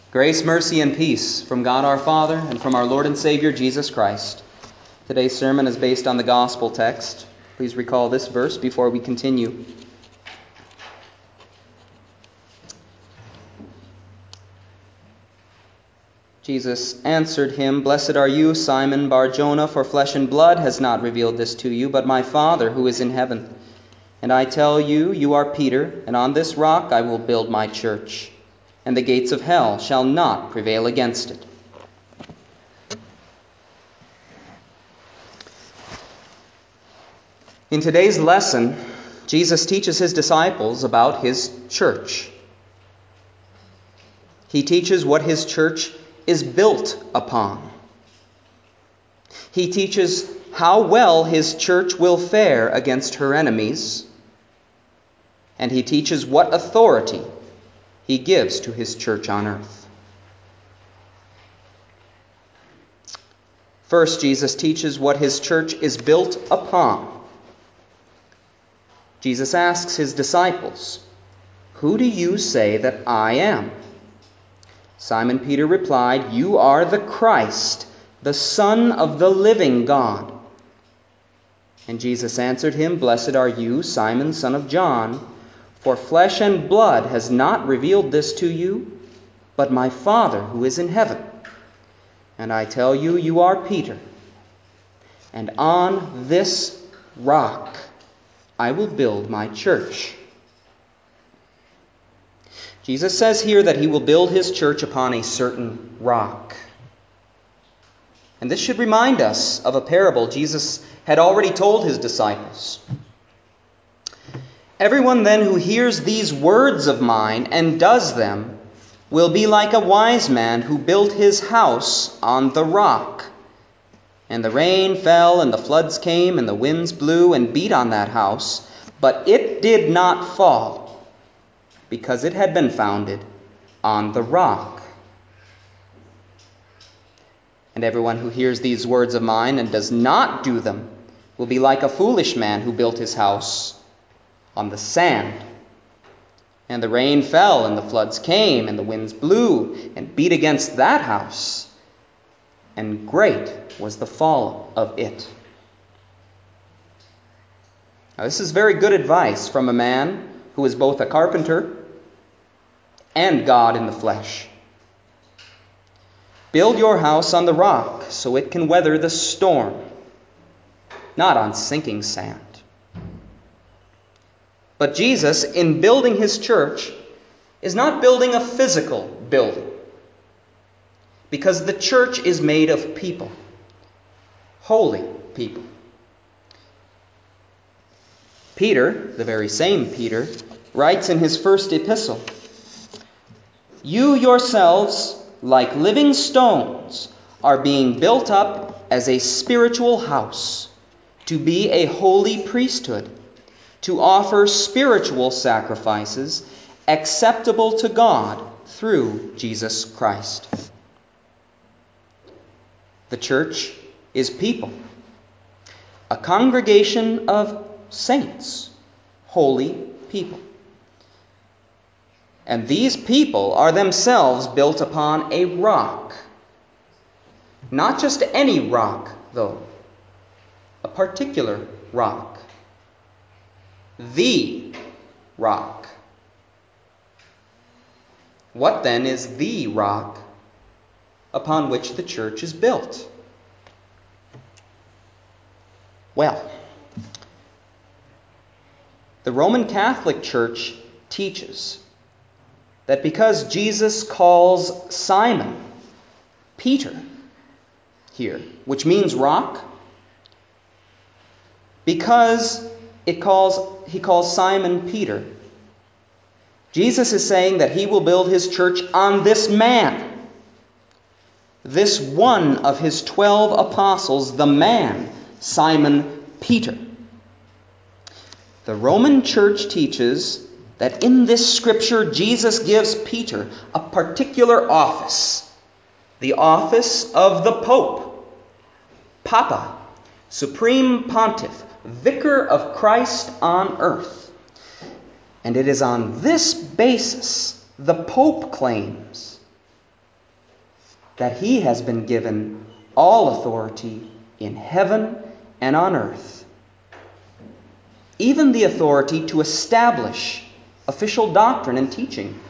Grace, mercy, and peace from God our Father and from our Lord and Savior Jesus Christ. Today's sermon is based on the gospel text. Please recall this verse before we continue. Jesus answered him, "Blessed are you, Simon Bar-Jonah, for flesh and blood has not revealed this to you, but my Father who is in heaven. And I tell you, you are Peter, and on this rock I will build my church, and the gates of hell shall not prevail against it." In today's lesson, Jesus teaches his disciples about his church. He teaches what his church is built upon. He teaches how well his church will fare against her enemies, and he teaches what authority he gives to his church on earth. First, Jesus teaches what his church is built upon. Jesus asks his disciples, "Who do you say that I am?" Simon Peter replied, "You are the Christ, the Son of the living God." And Jesus answered him, "Blessed are you, Simon, son of John, for flesh and blood has not revealed this to you, but my Father who is in heaven. And I tell you, you are Peter, and on this rock I will build my church." Jesus says here that he will build his church upon a certain rock. And this should remind us of a parable Jesus had already told his disciples. "Everyone then who hears these words of mine and does them will be like a wise man who built his house on the rock. And the rain fell, and the floods came, and the winds blew and beat on that house, but it did not fall, because it had been founded on the rock. And everyone who hears these words of mine and does not do them will be like a foolish man who built his house on the sand. And the rain fell, and the floods came, and the winds blew and beat against that house, and great was the fall of it." Now, this is very good advice from a man who is both a carpenter and God in the flesh. Build your house on the rock so it can weather the storm, not on sinking sand. But Jesus, in building his church, is not building a physical building, because the church is made of people, holy people. Peter, the very same Peter, writes in his first epistle, "You yourselves, like living stones, are being built up as a spiritual house, to be a holy priesthood, to offer spiritual sacrifices acceptable to God through Jesus Christ." The church is people, a congregation of saints, holy people. And these people are themselves built upon a rock. Not just any rock, though. A particular rock. The rock. What then is the rock upon which the church is built? Well, the Roman Catholic Church teaches that because Jesus calls Simon Peter here, which means rock, because he calls Simon Peter, Jesus is saying that he will build his church on this man, this one of his 12 apostles, the man, Simon Peter. The Roman Church teaches that in this scripture, Jesus gives Peter a particular office, the office of the Pope, Papa, Supreme Pontiff, Vicar of Christ on earth. And it is on this basis the Pope claims that he has been given all authority in heaven and on earth, even the authority to establish official doctrine and teaching.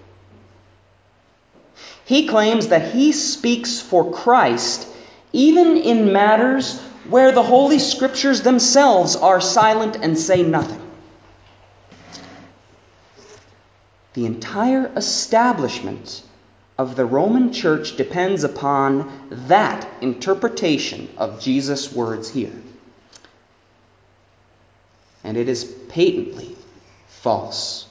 He claims that he speaks for Christ even in matters where the Holy Scriptures themselves are silent and say nothing. The entire establishment of the Roman Church depends upon that interpretation of Jesus' words here. And it is patently false.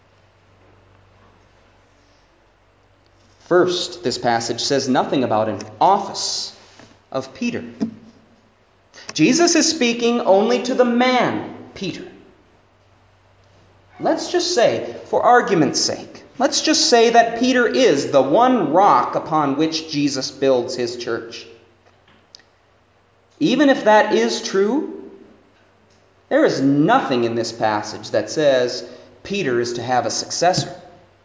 First, this passage says nothing about an office of Peter. Jesus is speaking only to the man, Peter. Let's just say, for argument's sake, let's just say that Peter is the one rock upon which Jesus builds his church. Even if that is true, there is nothing in this passage that says Peter is to have a successor.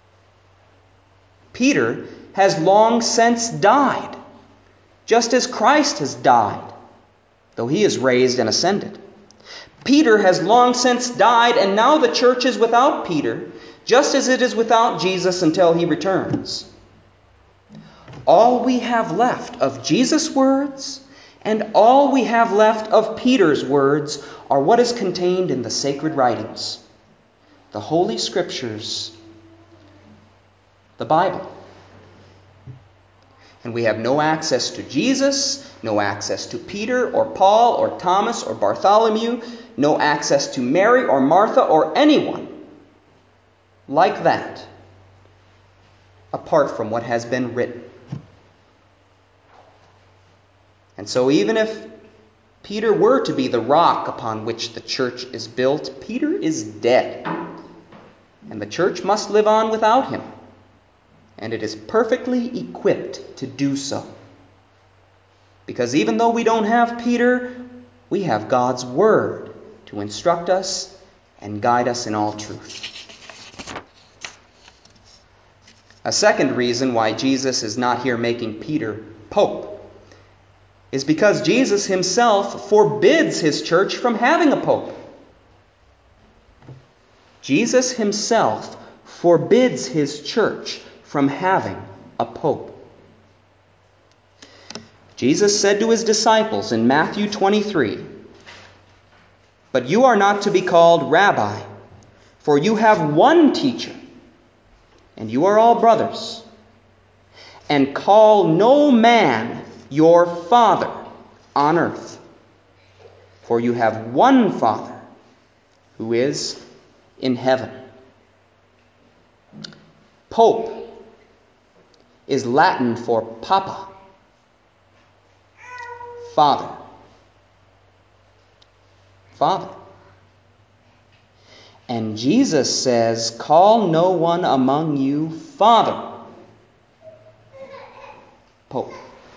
Peter has long since died, just as Christ has died, though he is raised and ascended. Peter has long since died, and now the church is without Peter, just as it is without Jesus until he returns. All we have left of Jesus' words and all we have left of Peter's words are what is contained in the sacred writings, the Holy Scriptures, the Bible. And we have no access to Jesus, no access to Peter or Paul or Thomas or Bartholomew, no access to Mary or Martha or anyone like that, apart from what has been written. And so even if Peter were to be the rock upon which the church is built, Peter is dead, and the church must live on without him. And it is perfectly equipped to do so. Because even though we don't have Peter, we have God's Word to instruct us and guide us in all truth. A second reason why Jesus is not here making Peter Pope is because Jesus himself forbids his church from having a pope. Jesus himself forbids his church from having a pope. Jesus said to his disciples in Matthew 23, "But you are not to be called Rabbi, for you have one teacher, and you are all brothers. And call no man your father on earth, for you have one Father who is in heaven." Pope is Latin for papa, father. Father. And Jesus says, "Call no one among you father." Pope.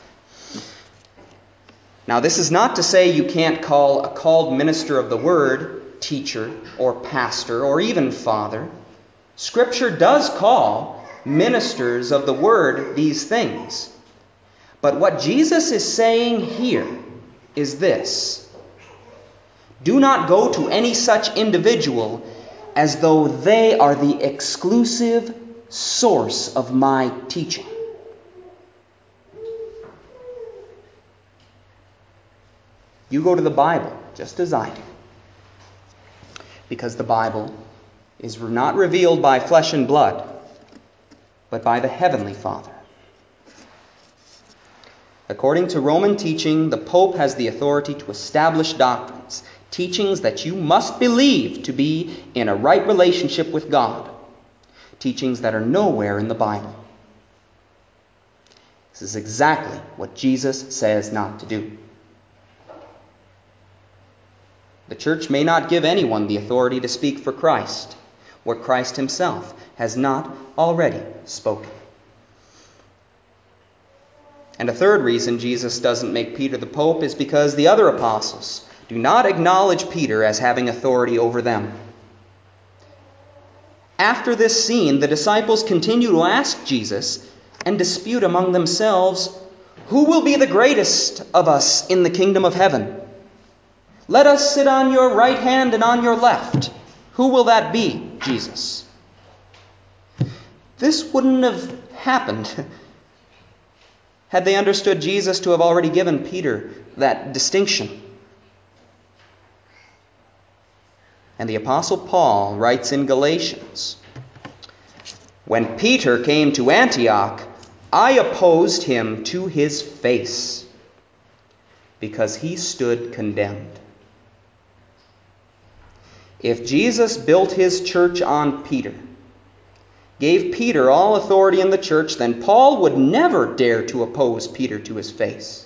Now, this is not to say you can't call a called minister of the word teacher or pastor or even father. Scripture does call ministers of the word these things. But what Jesus is saying here is this: do not go to any such individual as though they are the exclusive source of my teaching. You go to the Bible just as I do, because the Bible is not revealed by flesh and blood, but by the Heavenly Father. According to Roman teaching, the Pope has the authority to establish doctrines, teachings that you must believe to be in a right relationship with God, teachings that are nowhere in the Bible. This is exactly what Jesus says not to do. The church may not give anyone the authority to speak for Christ, what Christ himself has not already spoken. And a third reason Jesus doesn't make Peter the Pope is because the other apostles do not acknowledge Peter as having authority over them. After this scene, the disciples continue to ask Jesus, and dispute among themselves, who will be the greatest of us in the kingdom of heaven? Let us sit on your right hand and on your left. Who will that be, Jesus? This wouldn't have happened had they understood Jesus to have already given Peter that distinction. And the Apostle Paul writes in Galatians, "When Peter came to Antioch, I opposed him to his face, because he stood condemned." If Jesus built his church on Peter, gave Peter all authority in the church, then Paul would never dare to oppose Peter to his face.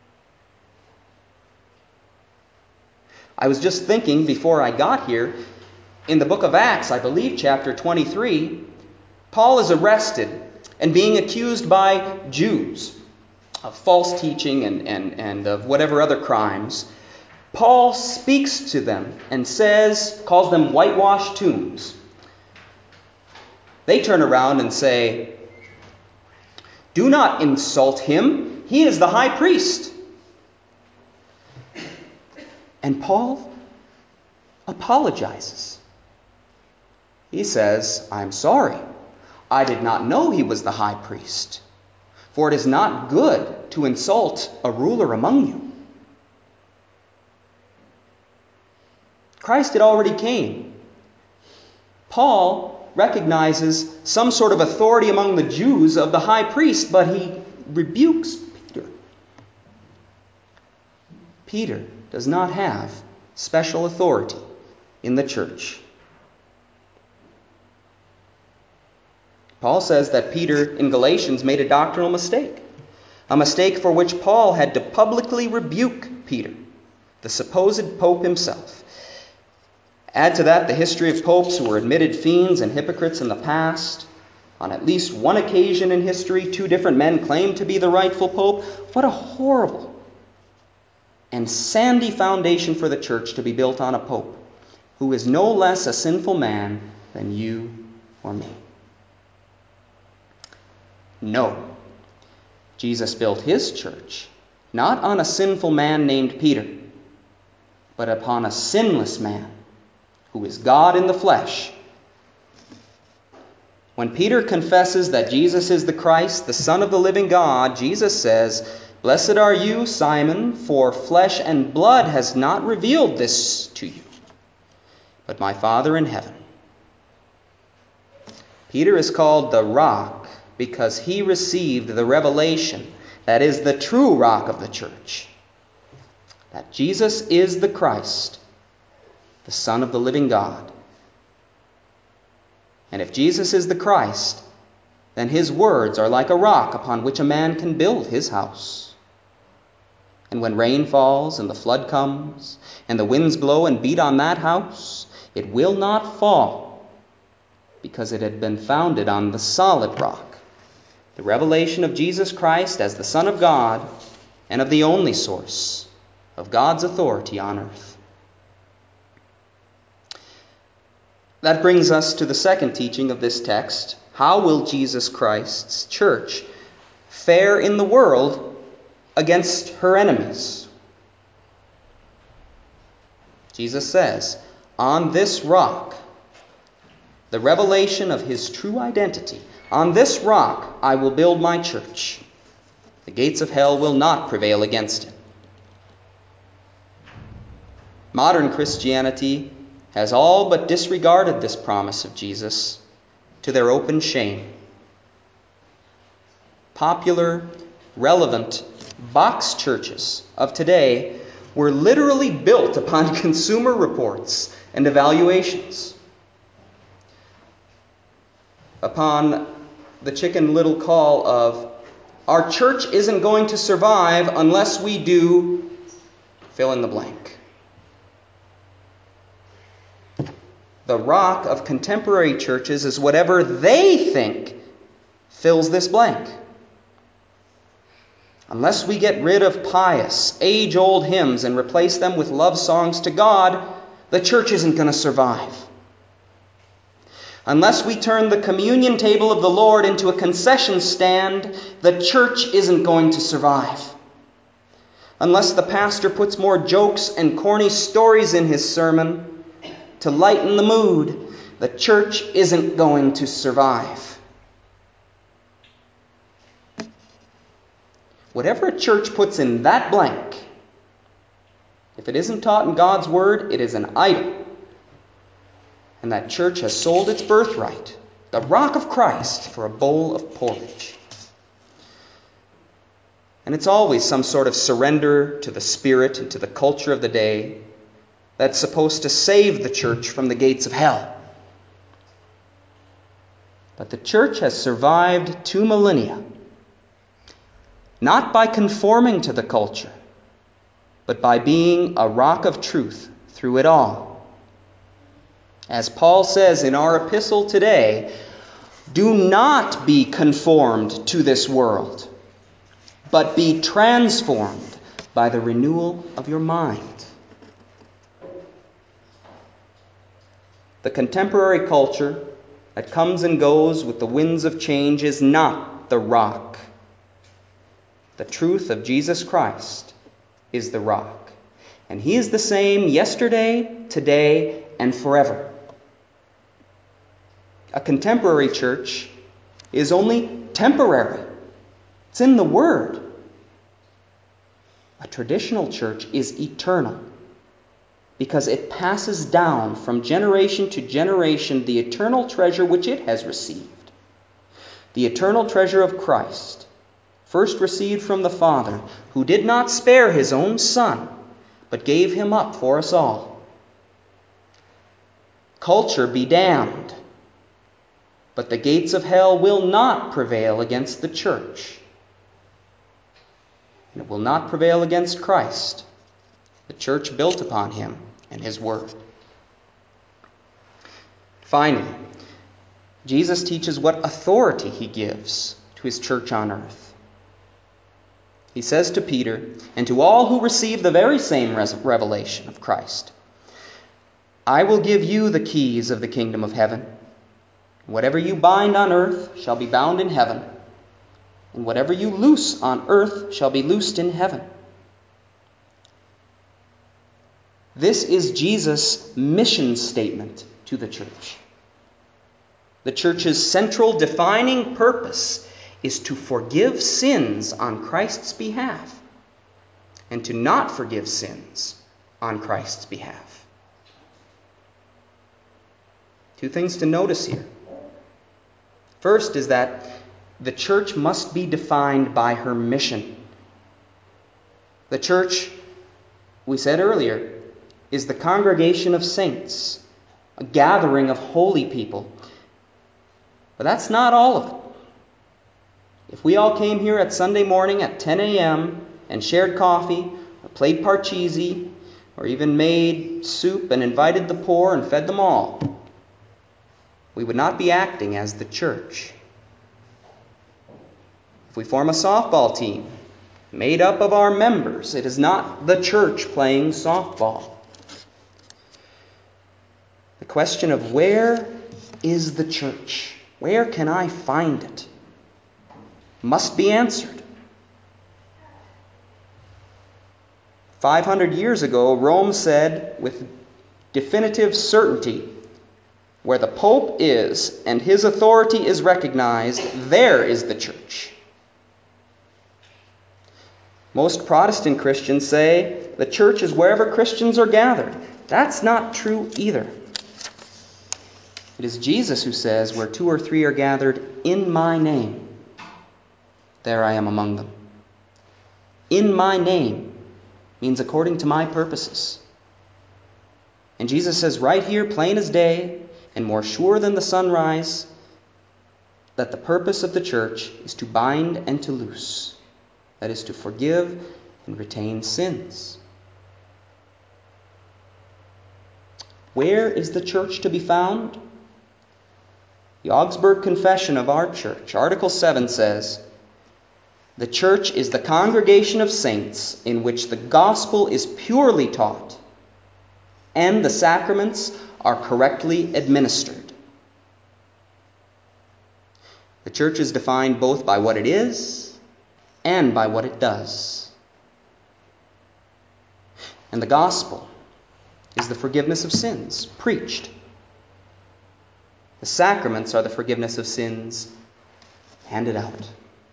I was just thinking before I got here, in the book of Acts, I believe chapter 23, Paul is arrested and being accused by Jews of false teaching and of whatever other crimes. Paul speaks to them and calls them whitewashed tombs. They turn around and say, "Do not insult him. He is the high priest." And Paul apologizes. He says, "I'm sorry. I did not know he was the high priest. For it is not good to insult a ruler among you." Christ had already came. Paul recognizes some sort of authority among the Jews of the high priest, but he rebukes Peter. Peter does not have special authority in the church. Paul says that Peter in Galatians made a doctrinal mistake, a mistake for which Paul had to publicly rebuke Peter, the supposed pope himself. Add to that the history of popes who were admitted fiends and hypocrites in the past. On at least one occasion in history, 2 different men claimed to be the rightful pope. What a horrible and sandy foundation for the church to be built on a pope who is no less a sinful man than you or me. No, Jesus built his church not on a sinful man named Peter, but upon a sinless man who is God in the flesh. When Peter confesses that Jesus is the Christ, the Son of the living God, Jesus says, "Blessed are you, Simon, for flesh and blood has not revealed this to you, but my Father in heaven." Peter is called the rock because he received the revelation that is the true rock of the church, that Jesus is the Christ, the Son of the living God. And if Jesus is the Christ, then his words are like a rock upon which a man can build his house. And when rain falls and the flood comes and the winds blow and beat on that house, it will not fall, because it had been founded on the solid rock, the revelation of Jesus Christ as the Son of God and of the only source of God's authority on earth. That brings us to the second teaching of this text. How will Jesus Christ's church fare in the world against her enemies? Jesus says, "On this rock," the revelation of his true identity, "on this rock I will build my church. The gates of hell will not prevail against it." Modern Christianity has all but disregarded this promise of Jesus to their open shame. Popular, relevant box churches of today were literally built upon consumer reports and evaluations, upon the Chicken Little call of, "Our church isn't going to survive unless we do," fill in the blank. The rock of contemporary churches is whatever they think fills this blank. Unless we get rid of pious, age-old hymns and replace them with love songs to God, the church isn't going to survive. Unless we turn the communion table of the Lord into a concession stand, the church isn't going to survive. Unless the pastor puts more jokes and corny stories in his sermon to lighten the mood, the church isn't going to survive. Whatever a church puts in that blank, if it isn't taught in God's Word, it is an idol. And that church has sold its birthright, the rock of Christ, for a bowl of porridge. And it's always some sort of surrender to the spirit and to the culture of the day that's supposed to save the church from the gates of hell. But the church has survived 2 millennia, not by conforming to the culture, but by being a rock of truth through it all. As Paul says in our epistle today, do not be conformed to this world, but be transformed by the renewal of your mind. The contemporary culture that comes and goes with the winds of change is not the rock. The truth of Jesus Christ is the rock. And He is the same yesterday, today, and forever. A contemporary church is only temporary. It's in the Word. A traditional church is eternal because it passes down from generation to generation the eternal treasure which it has received. The eternal treasure of Christ, first received from the Father, who did not spare His own Son, but gave Him up for us all. Culture be damned, but the gates of hell will not prevail against the church. And it will not prevail against Christ, the church built upon Him and His Word. Finally, Jesus teaches what authority He gives to His church on earth. He says to Peter, and to all who receive the very same revelation of Christ, I will give you the keys of the kingdom of heaven. Whatever you bind on earth shall be bound in heaven, and whatever you loose on earth shall be loosed in heaven. This is Jesus' mission statement to the church. The church's central defining purpose is to forgive sins on Christ's behalf and to not forgive sins on Christ's behalf. 2 things to notice here. First is that the church must be defined by her mission. The church, we said earlier, is the congregation of saints, a gathering of holy people. But that's not all of it. If we all came here at Sunday morning at 10 a.m. and shared coffee, or played parcheesi, or even made soup and invited the poor and fed them all, we would not be acting as the church. If we form a softball team made up of our members, it is not the church playing softball. The question of where is the church? Where can I find it? Must be answered. 500 years ago, Rome said with definitive certainty, where the Pope is and his authority is recognized, there is the church. Most Protestant Christians say the church is wherever Christians are gathered. That's not true either. It is Jesus who says, where 2 or 3 are gathered in my name, there I am among them. In my name means according to my purposes. And Jesus says right here, plain as day, and more sure than the sunrise, that the purpose of the church is to bind and to loose. That is, to forgive and retain sins. Where is the church to be found? The Augsburg Confession of our church, Article 7 says, the church is the congregation of saints in which the gospel is purely taught and the sacraments are correctly administered. The church is defined both by what it is and by what it does. And the gospel is the forgiveness of sins preached. The sacraments are the forgiveness of sins handed out.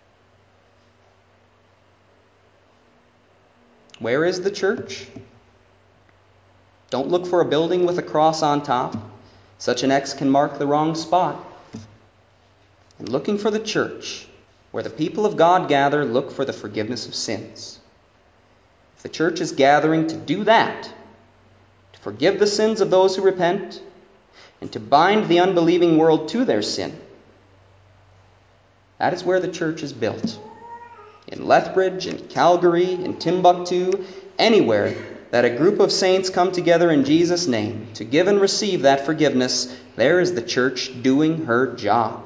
Where is the church? Don't look for a building with a cross on top. Such an X can mark the wrong spot. And looking for the church, where the people of God gather, look for the forgiveness of sins. If the church is gathering to do that, to forgive the sins of those who repent, and to bind the unbelieving world to their sin, that is where the church is built. In Lethbridge, in Calgary, in Timbuktu, anywhere that a group of saints come together in Jesus' name to give and receive that forgiveness, there is the church doing her job.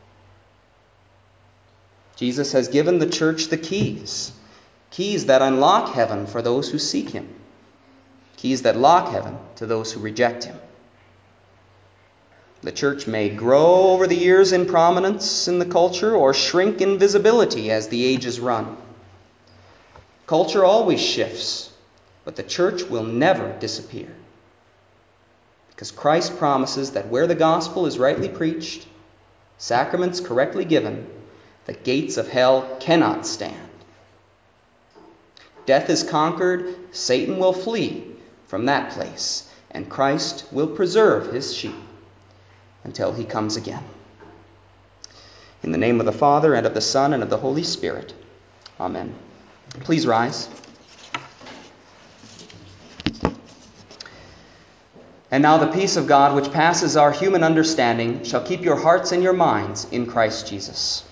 Jesus has given the church the keys that unlock heaven for those who seek him, keys that lock heaven to those who reject him. The church may grow over the years in prominence in the culture or shrink in visibility as the ages run. Culture always shifts, but the church will never disappear. Because Christ promises that where the gospel is rightly preached, sacraments correctly given, the gates of hell cannot stand. Death is conquered, Satan will flee from that place, and Christ will preserve his sheep until he comes again. In the name of the Father, and of the Son, and of the Holy Spirit. Amen. Please rise. And now the peace of God, which passes our human understanding, shall keep your hearts and your minds in Christ Jesus.